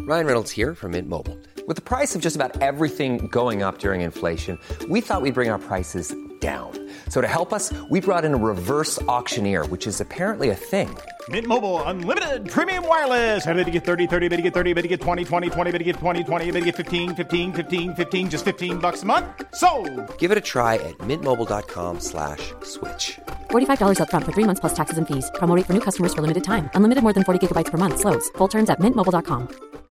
Ryan Reynolds here from Mint Mobile. With the price of just about everything going up during inflation, we thought we'd bring our prices down. So to help us, we brought in a reverse auctioneer, which is apparently a thing. Mint Mobile Unlimited Premium Wireless. How to get 30, 30, bit to get 30, bit to get 20, 20, 20, bit to get 20, 20, bit to get 15, 15, 15, 15, just $15 a month? Sold! Give it a try at mintmobile.com/switch. $45 up front for 3 months plus taxes and fees. Promo rate for new customers for limited time. Unlimited more than 40 gigabytes per month. Slows full terms at mintmobile.com.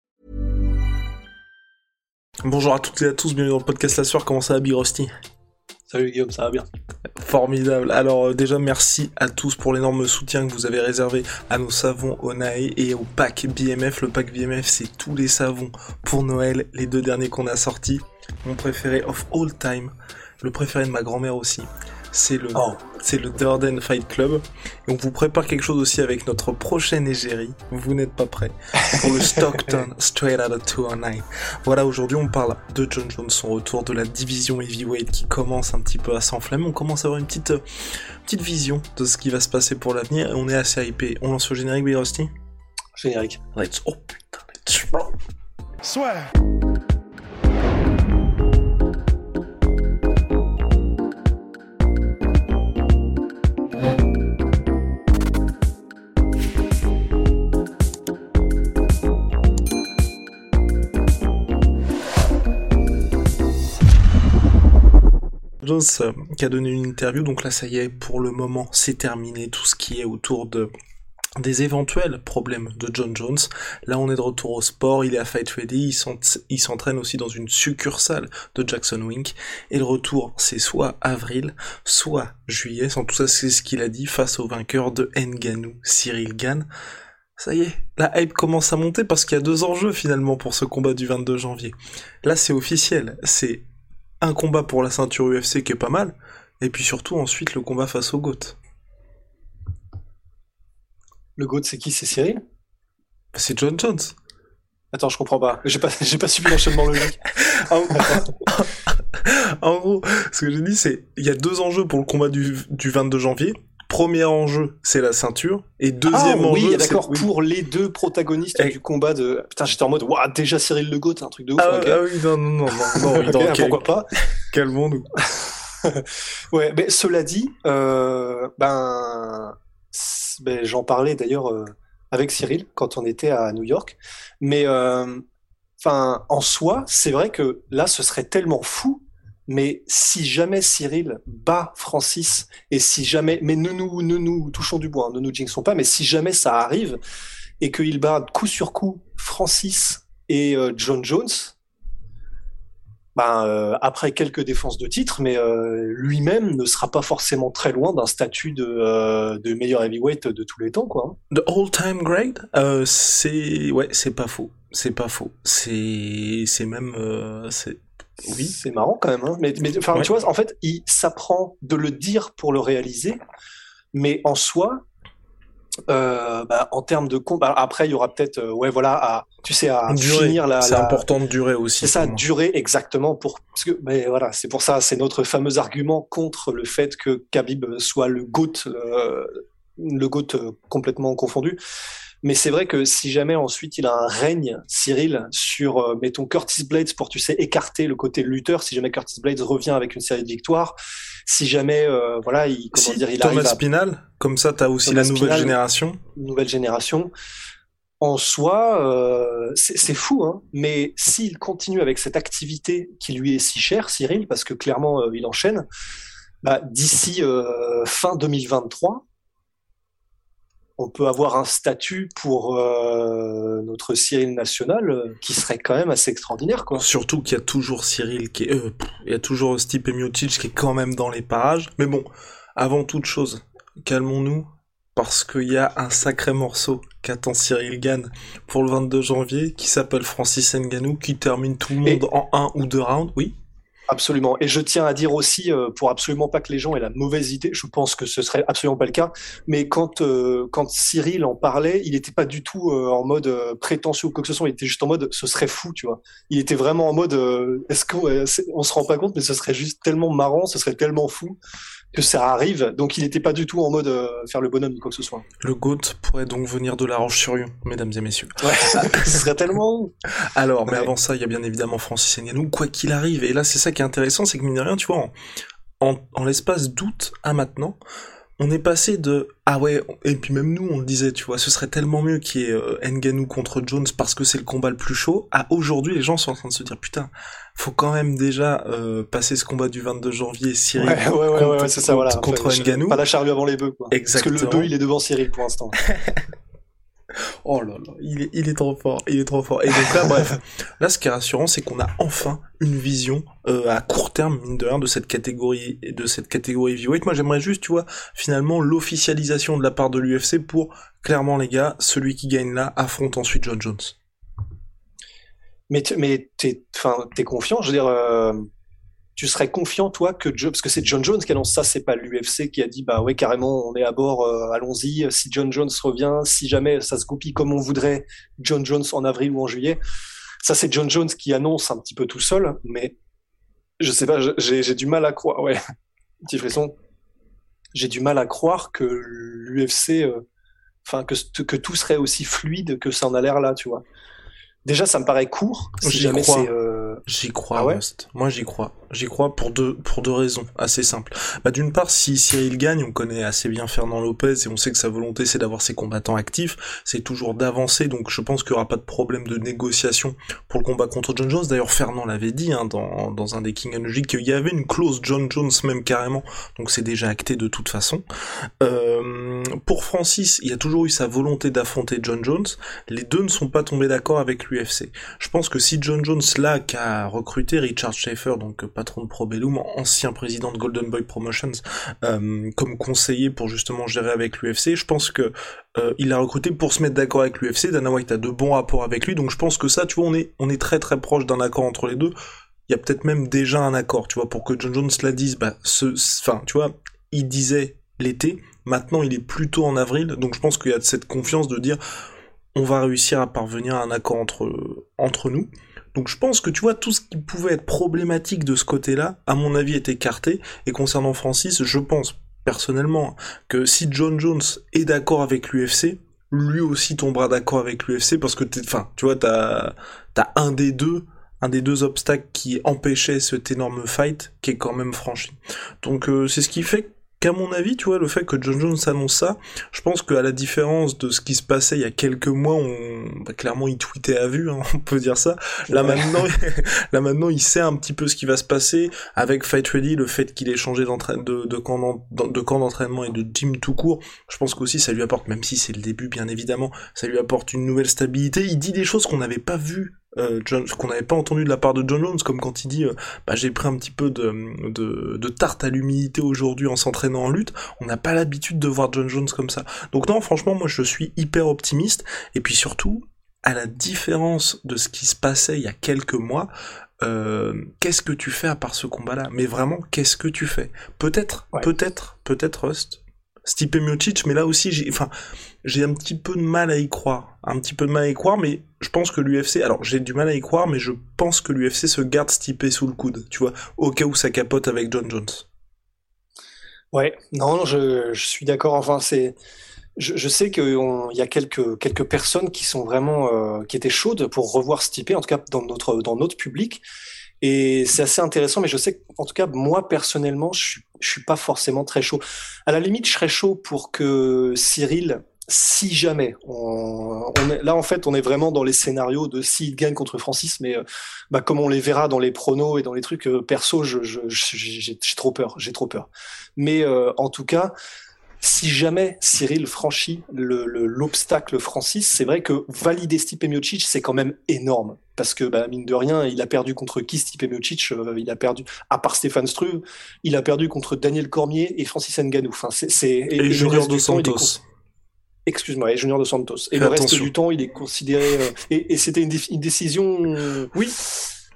Bonjour à toutes et à tous, bienvenue dans le podcast La Sueur. Comment ça va, Big Rusty? Salut Guillaume, ça va bien? Formidable. Alors déjà merci à tous pour l'énorme soutien que vous avez réservé à nos savons Onae et au pack BMF. Le pack BMF, c'est tous les savons pour Noël, les 2 derniers qu'on a sortis. Mon préféré of all time, le préféré de ma grand-mère aussi, c'est le Durden Fight Club. Et on vous prépare quelque chose aussi avec notre prochaine égérie. Vous n'êtes pas prêts pour le Stockton Straight Outta 209. Voilà, aujourd'hui on parle de Jon Jones, son retour de la division heavyweight qui commence un petit peu à s'enflammer. On commence à avoir une petite vision de ce qui va se passer pour l'avenir et on est assez hypé. On lance le générique, Big Rusty? Générique. Let's roll. Soit. Jones qui a donné une interview, donc là ça y est, pour le moment c'est terminé tout ce qui est autour des éventuels problèmes de Jon Jones. Là on est de retour au sport, il est à Fight Ready, il s'entraîne aussi dans une succursale de Jackson Wink, et le retour c'est soit avril, soit juillet, en tout ça c'est ce qu'il a dit, face au vainqueur de Ngannou, Cyril Gane. Ça y est, la hype commence à monter parce qu'il y a 2 enjeux finalement pour ce combat du 22 janvier. Là c'est officiel, c'est un combat pour la ceinture UFC qui est pas mal, et puis surtout ensuite le combat face au GOAT. Le GOAT, c'est qui? C'est Cyril? C'est Jon Jones. Attends, je comprends pas. J'ai pas suivi l'enchaînement logique. En gros, ce que j'ai dit, c'est il y a 2 enjeux pour le combat du 22 janvier. Premier enjeu, c'est la ceinture, et deuxième enjeu, oui, d'accord, pour les 2 protagonistes du combat de... Putain, j'étais en mode, waouh, déjà Cyril le GOAT, un truc de ouf. Ah oui, non, okay. Pourquoi pas? Calmons-nous. Ouais, mais cela dit, j'en parlais d'ailleurs avec Cyril quand on était à New York, mais en soi, c'est vrai que là, ce serait tellement fou. Mais si jamais Cyril bat Francis, et si jamais, mais ne nous touchons du bois, hein, ne nous jinxons pas, mais si jamais ça arrive, et qu'il bat coup sur coup Francis et Jon Jones, après quelques défenses de titre, mais lui-même ne sera pas forcément très loin d'un statut de meilleur heavyweight de tous les temps, quoi. The all-time great, c'est pas faux. C'est même oui, c'est marrant quand même, hein. Mais ouais. Tu vois, en fait, il s'apprend de le dire pour le réaliser, mais en soi, en termes de combat, après il y aura peut-être, à finir c'est important de durer aussi. C'est ça, durer exactement c'est pour ça, c'est notre fameux argument contre le fait que Khabib soit le GOAT complètement confondu. Mais c'est vrai que si jamais ensuite il a un règne, Cyril, sur, mettons, Curtis Blades pour, écarter le côté lutteur, si jamais Curtis Blades revient avec une série de victoires, si jamais, il Thomas arrive Spinal, comme ça t'as aussi la nouvelle génération. Nouvelle génération. En soi, c'est fou, hein. Mais s'il continue avec cette activité qui lui est si chère, Cyril, parce que clairement, il enchaîne, d'ici fin 2023, on peut avoir un statut pour notre Cyril national qui serait quand même assez extraordinaire, quoi. Surtout qu'il y a toujours Cyril il y a toujours Stipe Miocic qui est quand même dans les parages. Mais bon, avant toute chose, calmons-nous, parce qu'il y a un sacré morceau qu'attend Cyril Gane pour le 22 janvier, qui s'appelle Francis Ngannou, qui termine tout le monde en 1 ou 2 rounds, oui. Absolument. Et je tiens à dire aussi, pour absolument pas que les gens aient la mauvaise idée, je pense que ce serait absolument pas le cas, mais quand Cyril en parlait, il était pas du tout en mode prétentieux ou quoi que ce soit, il était juste en mode ce serait fou, tu vois. Il était vraiment en mode est-ce qu'on se rend pas compte, mais ce serait juste tellement marrant, ce serait tellement fou que ça arrive. Donc il était pas du tout en mode faire le bonhomme ou quoi que ce soit. Le GOAT pourrait donc venir de La Roche-sur-Yon, mesdames et messieurs. Ouais, ce serait tellement... Alors, mais avant ça, il y a bien évidemment Francis Ngannou, quoi qu'il arrive. Et là, c'est ça qui est intéressant, c'est que mine de rien, tu vois, en l'espace d'août à maintenant, on est passé de ah ouais, et puis même nous on le disait, tu vois, ce serait tellement mieux qu'il y ait Ngannou contre Jones parce que c'est le combat le plus chaud. À aujourd'hui, les gens sont en train de se dire putain, faut quand même déjà passer ce combat du 22 janvier Cyril ouais, c'est ça, voilà. contre Ngannou. Pas la charrue avant les bœufs, quoi. Exactement. Parce que le bœuf il est devant Cyril pour l'instant. Oh là là, il est trop fort, il est trop fort. Et donc là, bref, là ce qui est rassurant, c'est qu'on a enfin une vision à court terme, mine de rien, de cette catégorie heavyweight. Moi j'aimerais juste, tu vois, finalement l'officialisation de la part de l'UFC pour, clairement les gars, celui qui gagne là affronte ensuite John Jones. Mais t'es confiant, je veux dire, tu serais confiant, toi, parce que c'est John Jones qui annonce ça, c'est pas l'UFC qui a dit, bah ouais, carrément, on est à bord, allons-y, si John Jones revient, si jamais ça se goupille comme on voudrait, John Jones en avril ou en juillet. Ça, c'est John Jones qui annonce un petit peu tout seul, mais je sais pas, j'ai du mal à croire, ouais, petit frisson. J'ai du mal à croire que l'UFC, que tout serait aussi fluide que ça en a l'air là, tu vois. Déjà, ça me paraît court. Si jamais c'est. J'y crois, ah ouais Rust. Moi, j'y crois. J'y crois pour deux raisons assez simples. Bah, d'une part, si Cyril gagne, on connaît assez bien Fernand Lopez et on sait que sa volonté, c'est d'avoir ses combattants actifs. C'est toujours d'avancer, donc je pense qu'il y aura pas de problème de négociation pour le combat contre John Jones. D'ailleurs, Fernand l'avait dit, hein, dans un des King and Logic, qu'il y avait une clause John Jones même carrément. Donc c'est déjà acté de toute façon. Pour Francis, il y a toujours eu sa volonté d'affronter John Jones. Les deux ne sont pas tombés d'accord avec l'UFC. Je pense que si John Jones, là, qu'a recruté Richard Schaefer, donc patron de Probellum, ancien président de Golden Boy Promotions, comme conseiller pour justement gérer avec l'UFC, je pense que il l'a recruté pour se mettre d'accord avec l'UFC. Dana White a de bons rapports avec lui, donc je pense que ça, tu vois, on est très très proche d'un accord entre les deux. Il y a peut-être même déjà un accord, tu vois, pour que John Jones la dise, tu vois, il disait l'été, maintenant il est plutôt en avril, donc je pense qu'il y a cette confiance de dire on va réussir à parvenir à un accord entre nous. Donc je pense que tu vois, tout ce qui pouvait être problématique de ce côté-là, à mon avis, est écarté. Et concernant Francis, je pense personnellement que si John Jones est d'accord avec l'UFC, lui aussi tombera d'accord avec l'UFC parce que tu vois, t'as un des deux obstacles qui empêchait cet énorme fight qui est quand même franchi. Donc c'est ce qui fait qu'à mon avis, tu vois, le fait que John Jones annonce ça, je pense qu'à la différence de ce qui se passait il y a quelques mois, clairement il tweetait à vue, hein, on peut dire ça. Là maintenant, il sait un petit peu ce qui va se passer avec Fight Ready, le fait qu'il ait changé de camp d'entraînement et de gym tout court. Je pense qu'aussi ça lui apporte, même si c'est le début bien évidemment, ça lui apporte une nouvelle stabilité. Il dit des choses qu'on n'avait pas vues. Qu'on n'avait pas entendu de la part de John Jones, comme quand il dit j'ai pris un petit peu de tarte à l'humidité aujourd'hui en s'entraînant en lutte. On n'a pas l'habitude de voir John Jones comme ça. Donc non, franchement, moi je suis hyper optimiste. Et puis surtout, à la différence de ce qui se passait il y a quelques mois, qu'est-ce que tu fais à part ce combat-là? Mais vraiment, qu'est-ce que tu fais? Peut-être Rust, Stipe Miocic, mais là aussi j'ai un petit peu de mal à y croire. Mais je pense que l'UFC, alors j'ai du mal à y croire, mais je pense que l'UFC se garde Stipe sous le coude, tu vois, au cas où ça capote avec John Jones. Ouais, non, je suis d'accord. Enfin, je sais qu'il y a quelques personnes qui sont vraiment qui étaient chaudes pour revoir Stipe, en tout cas dans notre public. Et c'est assez intéressant, mais je sais qu'en tout cas, moi, personnellement, je suis pas forcément très chaud. À la limite, je serais chaud pour que Cyril, si jamais, là, en fait, on est vraiment dans les scénarios de s'il gagne contre Francis, mais comme on les verra dans les pronos et dans les trucs, perso, j'ai trop peur. Mais en tout cas, si jamais Cyril franchit l'obstacle Francis, c'est vrai que valider Stipe Miocic, c'est quand même énorme. Parce que, mine de rien, il a perdu contre qui Stipe Miocic? Il a perdu, à part Stéphane Struve, il a perdu contre Daniel Cormier et Francis Ngannou. Enfin, et Junior Dos Santos. Excuse-moi, et Junior Dos Santos. Et le reste du temps, il est considéré... et c'était une décision... Oui.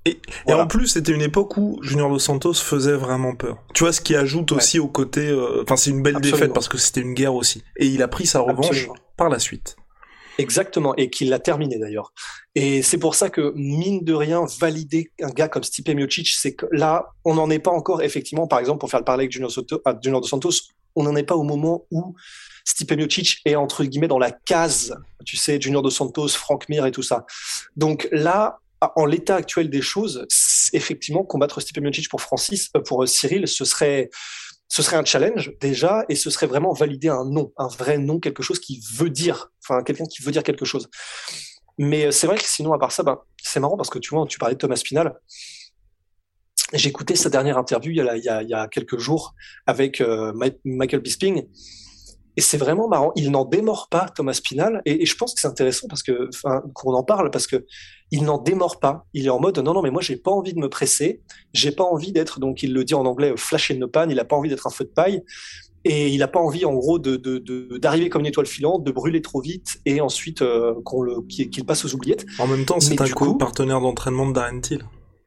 Et Voilà. en plus, c'était une époque où Junior Dos Santos faisait vraiment peur. Tu vois, ce qui ajoute aussi au côté... Enfin, c'est une belle Absolument. défaite parce que c'était une guerre aussi. Et il a pris sa revanche Absolument. par la suite. Exactement, et qu'il l'a terminé d'ailleurs. Et c'est pour ça que, mine de rien, valider un gars comme Stipe Miocic, c'est que là, on n'en est pas encore, effectivement, par exemple, pour faire le parallèle avec Junior Dos Santos, on n'en est pas au moment où Stipe Miocic est, entre guillemets, dans la case, tu sais, Junior Dos Santos, Frank Mir et tout ça. Donc là, en l'état actuel des choses, effectivement, combattre Stipe Miocic pour Cyril, ce serait un challenge déjà, et ce serait vraiment valider un nom, un vrai nom, quelque chose qui veut dire, enfin quelqu'un qui veut dire quelque chose. Mais c'est vrai que sinon, à part ça, c'est marrant parce que tu vois, tu parlais de Thomas Spinal. J'ai écouté sa dernière interview il y a quelques jours avec Michael Bisping. Et c'est vraiment marrant. Il n'en démord pas, Thomas Spinal. Et je pense que c'est intéressant parce que, qu'on en parle parce que il n'en démord pas. Il est en mode, non, mais moi, j'ai pas envie de me presser. J'ai pas envie d'être, donc il le dit en anglais, flash in the pan. Il a pas envie d'être un feu de paille. Et il a pas envie, en gros, d'arriver comme une étoile filante, de brûler trop vite et ensuite, qu'il passe aux oubliettes. En même temps, c'est Mais un du coup, partenaire d'entraînement de Darren Till.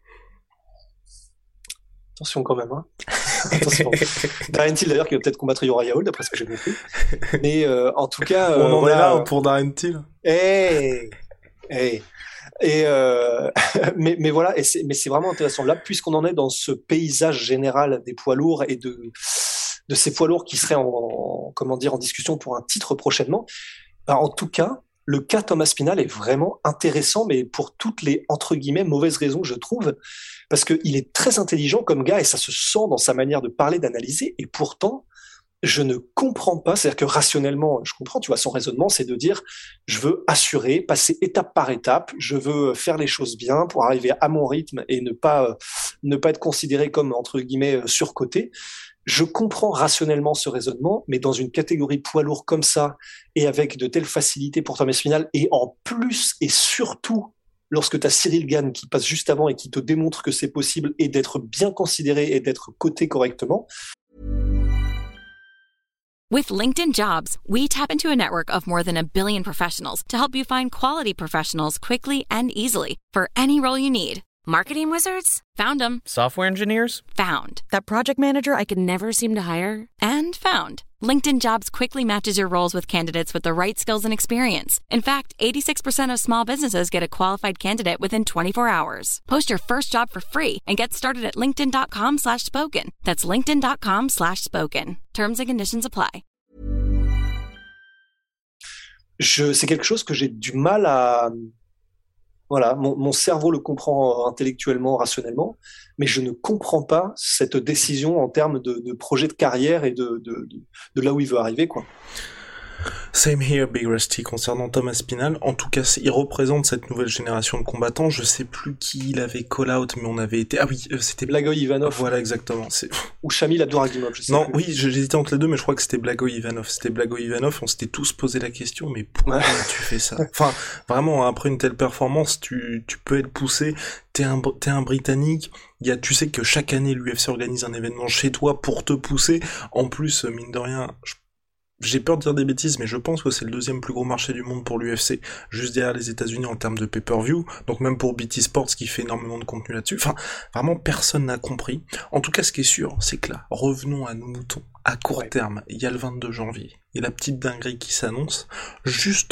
attention quand même, hein. Attention. Darren Till d'ailleurs qui va peut-être combattre Uriah Hall d'après ce que j'ai compris. Mais en tout cas, On en voilà. est là pour Darren Till. Hey, hey. Et mais voilà, mais c'est vraiment intéressant là puisqu'on en est dans ce paysage général des poids lourds et de ces poids lourds qui seraient en discussion pour un titre prochainement. En tout cas, le cas Thomas Spinal est vraiment intéressant, mais pour toutes les entre guillemets mauvaises raisons, je trouve, parce que il est très intelligent comme gars et ça se sent dans sa manière de parler, d'analyser. Et pourtant, je ne comprends pas. C'est-à-dire que rationnellement, je comprends. Tu vois, son raisonnement, c'est de dire, je veux assurer, passer étape par étape. Je veux faire les choses bien pour arriver à mon rythme et ne pas être considéré comme entre guillemets surcoté. Je comprends rationnellement ce raisonnement, mais dans une catégorie poids lourd comme ça, et avec de telles facilités pour Thomas Spinal, et en plus et surtout, lorsque tu as Cyril Gane qui passe juste avant et qui te démontre que c'est possible, et d'être bien considéré et d'être coté correctement. With LinkedIn Jobs, we tap into a network of more than 1 billion professionals to help you find quality professionals quickly and easily for any role you need. Marketing wizards? Found them. Software engineers? Found. That project manager I could never seem to hire? And found. LinkedIn Jobs quickly matches your roles with candidates with the right skills and experience. In fact, 86% of small businesses get a qualified candidate within 24 hours. Post your first job for free and get started at linkedin.com/spoken. That's linkedin.com/spoken. Terms and conditions apply. C'est quelque chose que j'ai du mal à... Voilà, mon cerveau le comprend intellectuellement, rationnellement, mais je ne comprends pas cette décision en termes de projet de carrière et de là où il veut arriver, quoi. Same here, Big Rusty, concernant Thomas Spinal. En tout cas, il représente cette nouvelle génération de combattants. Je sais plus qui il avait call out, mais on avait été... Ah oui, c'était... Blagoy Ivanov. Voilà, exactement. Ou Shamil Abdouragimov, je sais non, plus. oui, j'hésitais entre les deux, mais je crois que c'était Blagoy Ivanov. C'était Blagoy Ivanov, on s'était tous posé la question, mais pourquoi tu fais ça? Enfin, vraiment, après une telle performance, tu peux être poussé, t'es un Britannique, tu sais que chaque année, l'UFC organise un événement chez toi pour te pousser. En plus, mine de rien, j'ai peur de dire des bêtises, mais je pense que c'est le 2e plus gros marché du monde pour l'UFC, juste derrière les États-Unis en termes de pay-per-view, donc même pour BT Sports qui fait énormément de contenu là-dessus. Enfin, vraiment personne n'a compris. En tout cas, ce qui est sûr, c'est que là, revenons à nos moutons. À court terme, il y a le 22 janvier, il y a la petite dinguerie qui s'annonce. Juste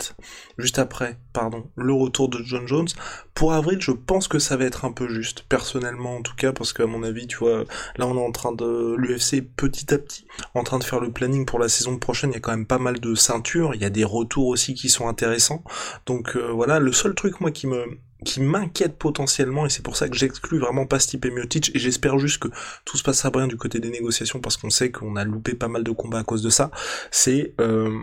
après, le retour de John Jones. Pour avril, je pense que ça va être un peu juste, personnellement en tout cas, parce qu'à mon avis, tu vois, là on est en train de, l'UFC petit à petit, en train de faire le planning pour la saison prochaine, il y a quand même pas mal de ceintures, il y a des retours aussi qui sont intéressants. Donc voilà, le seul truc moi qui m'inquiète potentiellement, et c'est pour ça que j'exclus vraiment pas Stipe Miocic, et j'espère juste que tout se passera bien du côté des négociations, parce qu'on sait qu'on a loupé pas mal de combats à cause de ça, c'est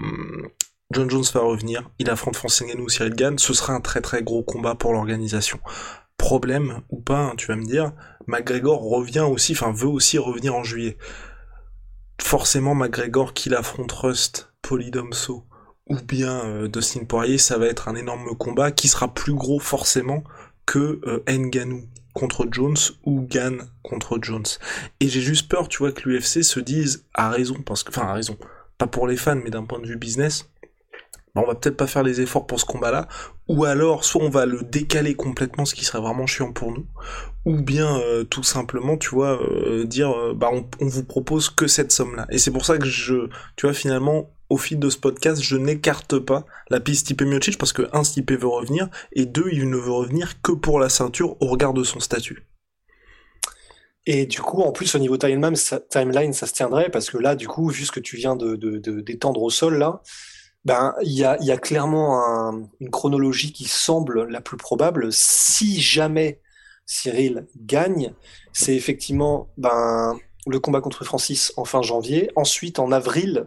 John Jones va revenir, il affronte Francis Ngannou ou Cyril Gane, ce sera un très très gros combat pour l'organisation. Problème, ou pas, hein, tu vas me dire, McGregor veut aussi revenir en juillet. Forcément, McGregor qu'il affronte Rust, Polydomso, ou bien Dustin Poirier, ça va être un énorme combat qui sera plus gros forcément que Ngannou contre Jones ou Gane contre Jones. Et j'ai juste peur, tu vois, que l'UFC se dise à raison, pas pour les fans, mais d'un point de vue business, on va peut-être pas faire les efforts pour ce combat-là, ou alors soit on va le décaler complètement, ce qui serait vraiment chiant pour nous, ou bien tout simplement, tu vois, dire on vous propose que cette somme-là. Et c'est pour ça que tu vois, finalement, au fil de ce podcast, je n'écarte pas la piste Stipe Miocic, parce que Stipe veut revenir, et 2, il ne veut revenir que pour la ceinture au regard de son statut. Et du coup, en plus, au niveau timeline, ça se tiendrait, parce que là, du coup, vu ce que tu viens d'étendre au sol, là, il y a clairement une chronologie qui semble la plus probable. Si jamais Cyril gagne, c'est effectivement le combat contre Francis en fin janvier. Ensuite, en avril,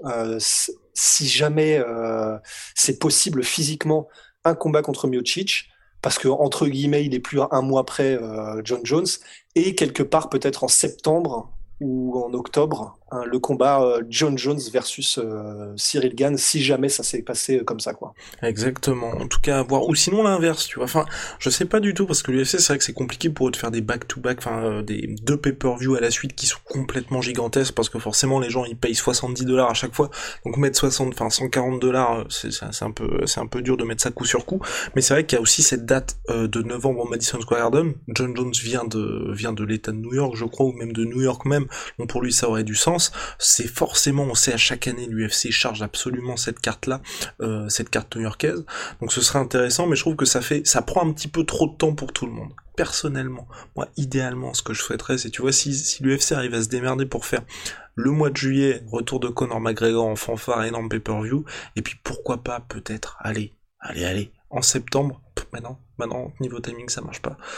si jamais c'est possible physiquement, un combat contre Miocic, parce que entre guillemets, il est plus un mois près John Jones, et quelque part peut-être en septembre ou en octobre, le combat John Jones versus Cyril Gane, si jamais ça s'est passé comme ça, quoi. Exactement. En tout cas, à voir. Ou sinon l'inverse, tu vois. Enfin, je sais pas du tout, parce que l'UFC, c'est vrai que c'est compliqué pour eux de faire des back-to-back, des 2 pay-per-view à la suite qui sont complètement gigantesques, parce que forcément, les gens, ils payent $70 à chaque fois. Donc, mettre $140, c'est un peu dur de mettre ça coup sur coup. Mais c'est vrai qu'il y a aussi cette date de novembre au Madison Square Garden. John Jones vient de l'État de New York, je crois, ou même de New York même. Donc, pour lui, ça aurait du sens. C'est forcément, on sait à chaque année, l'UFC charge absolument cette carte-là, cette carte new-yorkaise. Donc ce serait intéressant, mais je trouve que ça prend un petit peu trop de temps pour tout le monde. Personnellement, moi, idéalement, ce que je souhaiterais, c'est, tu vois, si l'UFC arrive à se démerder pour faire le mois de juillet, retour de Conor McGregor en fanfare, énorme pay-per-view, et puis pourquoi pas, peut-être, allez, en septembre, maintenant, niveau timing, ça marche pas.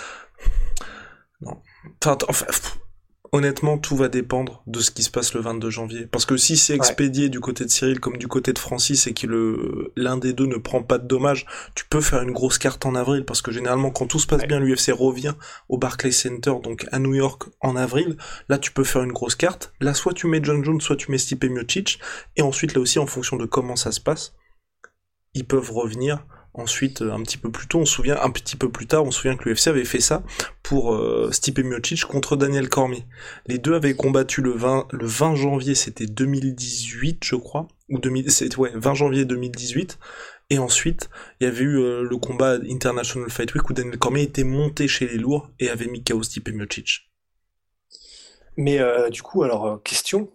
Non. Honnêtement, tout va dépendre de ce qui se passe le 22 janvier. Parce que si c'est expédié du côté de Cyril comme du côté de Francis et que l'un des deux ne prend pas de dommages, tu peux faire une grosse carte en avril, parce que généralement, quand tout se passe bien, l'UFC revient au Barclays Center, donc à New York, en avril. Là, tu peux faire une grosse carte. Là, soit tu mets John Jones, soit tu mets Stipe Miocic. Et ensuite, là aussi, en fonction de comment ça se passe, ils peuvent revenir. Ensuite, un petit peu plus tard, on se souvient que l'UFC avait fait ça pour Stipe Miocic contre Daniel Cormier. Les deux avaient combattu le 20 janvier, c'était 2018, je crois, 20 janvier 2018. Et ensuite, il y avait eu le combat International Fight Week où Daniel Cormier était monté chez les lourds et avait mis KO Stipe Miocic. Mais du coup, alors question,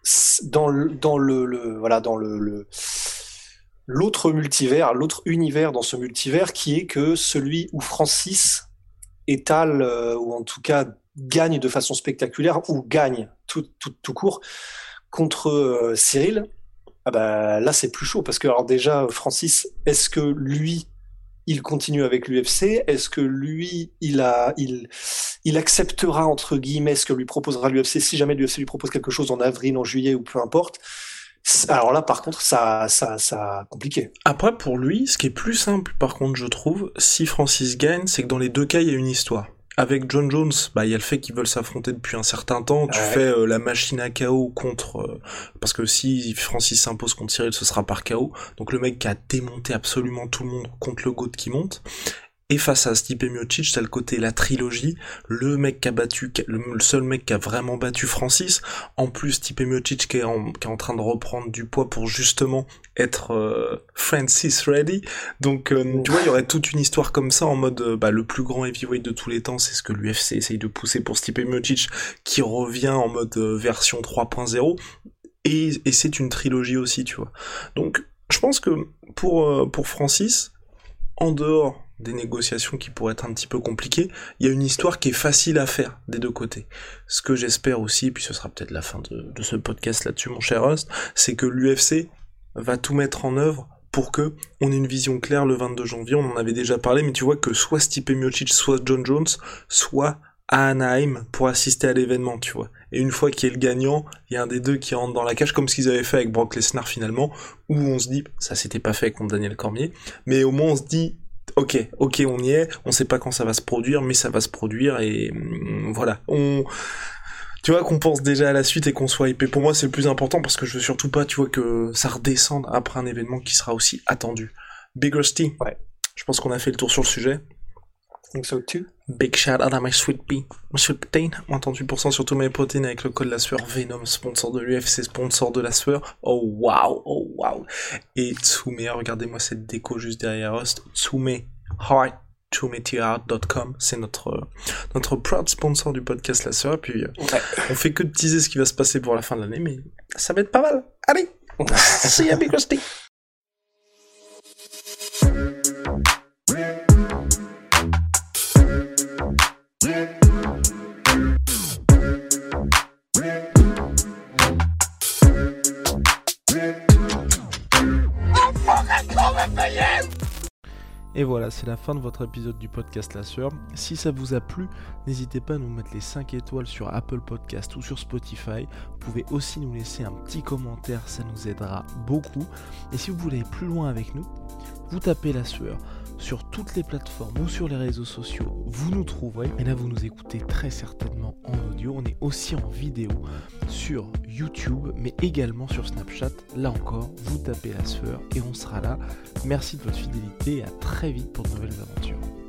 l'autre univers dans ce multivers, qui est que celui où Francis étale, ou en tout cas gagne de façon spectaculaire, ou gagne tout court contre Cyril, là c'est plus chaud, parce que alors déjà, Francis, est-ce que lui, il continue avec l'UFC? Est-ce que lui, il acceptera, entre guillemets, ce que lui proposera l'UFC, si jamais l'UFC lui propose quelque chose en avril, en juillet, ou peu importe? Alors là, par contre, ça compliqué. Après, pour lui, ce qui est plus simple, par contre, je trouve, si Francis gagne, c'est que dans les deux cas, il y a une histoire. Avec John Jones, il y a le fait qu'ils veulent s'affronter depuis un certain temps. Tu fais la machine à KO contre... parce que si Francis s'impose contre Cyril, ce sera par KO. Donc le mec qui a démonté absolument tout le monde contre le GOAT qui monte. Et face à Stipe Miocic, t'as le côté la trilogie, le seul mec qui a vraiment battu Francis. En plus, Stipe Miocic qui est en train de reprendre du poids pour justement être Francis ready. Donc, tu vois, il y aurait toute une histoire comme ça en mode le plus grand heavyweight de tous les temps, c'est ce que l'UFC essaye de pousser pour Stipe Miocic, qui revient en mode version 3.0. Et c'est une trilogie aussi, tu vois. Donc, je pense que pour Francis, en dehors des négociations qui pourraient être un petit peu compliquées, il y a une histoire qui est facile à faire des deux côtés. Ce que j'espère aussi, puis ce sera peut-être la fin de ce podcast là-dessus, mon cher Rust, c'est que l'UFC va tout mettre en œuvre pour que on ait une vision claire le 22 janvier, on en avait déjà parlé, mais tu vois que soit Stipe Miocic, soit John Jones, soit à Anaheim pour assister à l'événement, tu vois. Et une fois qu'il y a le gagnant, il y a un des deux qui rentre dans la cage, comme ce qu'ils avaient fait avec Brock Lesnar finalement, où on se dit, ça s'était pas fait contre Daniel Cormier, mais au moins on se dit, ok, on y est, on sait pas quand ça va se produire, mais ça va se produire, et voilà. Tu vois, qu'on pense déjà à la suite et qu'on soit hypé. Pour moi, c'est le plus important, parce que je veux surtout pas, tu vois, que ça redescende après un événement qui sera aussi attendu. Big Rusty, je pense qu'on a fait le tour sur le sujet. think so too. Big shout out à my sweet pea, my sweet protein. Moins 38% sur tous mes protéines avec le code La Sueur. Venom, sponsor de l'UFC, sponsor de La Sueur. Oh wow. Et Tsume, regardez-moi cette déco juste derrière Host. Tsume Heart. TsumeTheArt.com, c'est notre proud sponsor du podcast La Sueur. Et puis on fait que de teaser ce qui va se passer pour la fin de l'année, mais ça va être pas mal. Allez, see ya, Big Rusty. Et voilà, c'est la fin de votre épisode du podcast La Sueur. Si ça vous a plu, n'hésitez pas à nous mettre les 5 étoiles sur Apple Podcast ou sur Spotify. Vous pouvez aussi nous laisser un petit commentaire, ça nous aidera beaucoup. Et si vous voulez aller plus loin avec nous, vous tapez La Sueur sur toutes les plateformes ou sur les réseaux sociaux, vous nous trouverez. Et là, vous nous écoutez très certainement en audio. On est aussi en vidéo sur YouTube, mais également sur Snapchat. Là encore, vous tapez La Sueur et on sera là. Merci de votre fidélité et à très vite pour de nouvelles aventures.